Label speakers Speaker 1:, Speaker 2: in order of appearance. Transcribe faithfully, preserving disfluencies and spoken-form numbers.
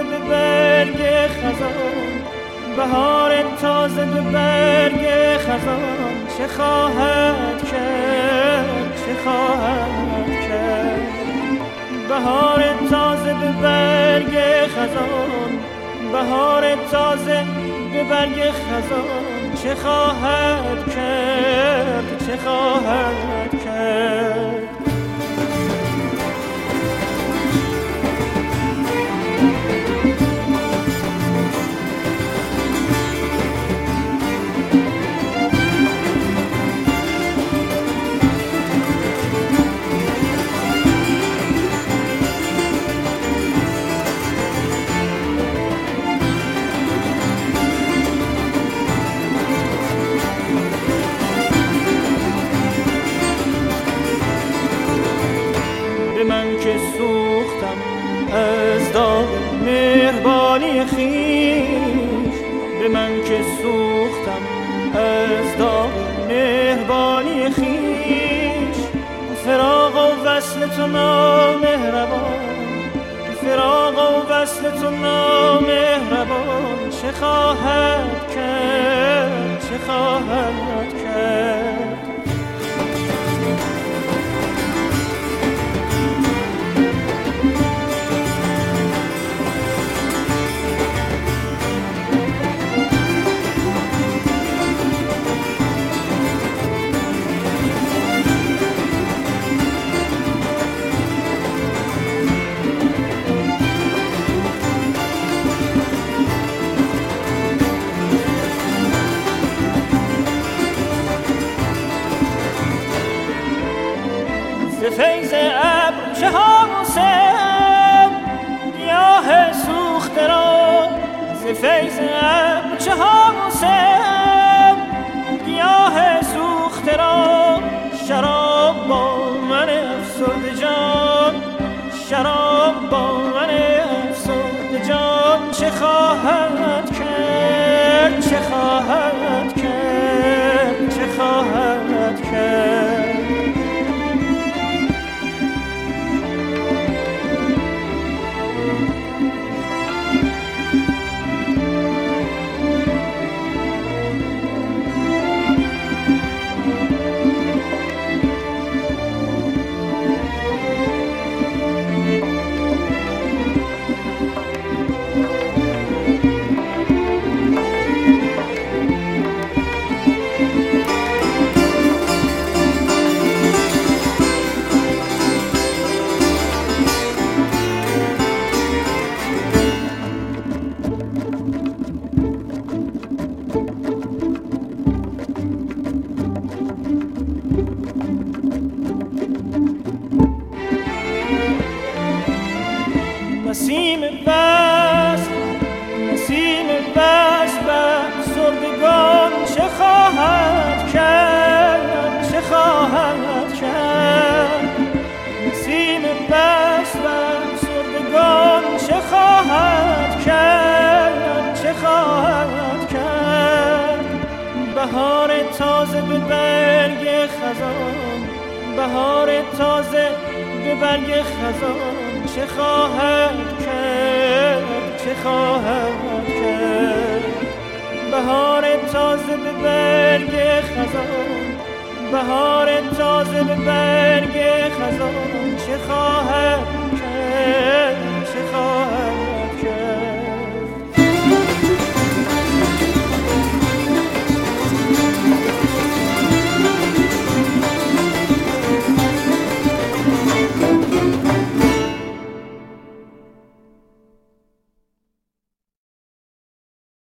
Speaker 1: به برگ خزان، بهار تازه به برگ خزان، چه خواهد کرد چه خواهد کرد. بهار تازه به برگ خزان، بهار تازه به برگ خزان، چه خواهد کرد چه خواهد کرد. از داغ مهربانی خویش، به من که سوختم از داغ مهربانی خویش، فراق و وصل تو نامهربان، فراق و وصل تو نامهربان، چه خواهد کرد چه خواهد کرد. فیض ابر چه حاصل گیاه سوخته را، ز فیض ابر چه حاصل گیاه سوخته را، شراب با من افسرده جان، شراب با من افسرده جان، چه خواهد کرد چه خواهد کرد چه خواهد کرد. نسیم بس نسیم بس افسردگان، چه خواهد کرد چه خواهد کرد. نسیم بس افسردگان، چه خواهد کرد چه خواهد کرد. بهار تازه به برگ خزان، بهار تازه به برگ خزان، چه خواهد کرد چه خواهد کرد. بهار تازه به برگ خزان، بهار تازه به برگ خزان، چه خواهد کرد چه خواهد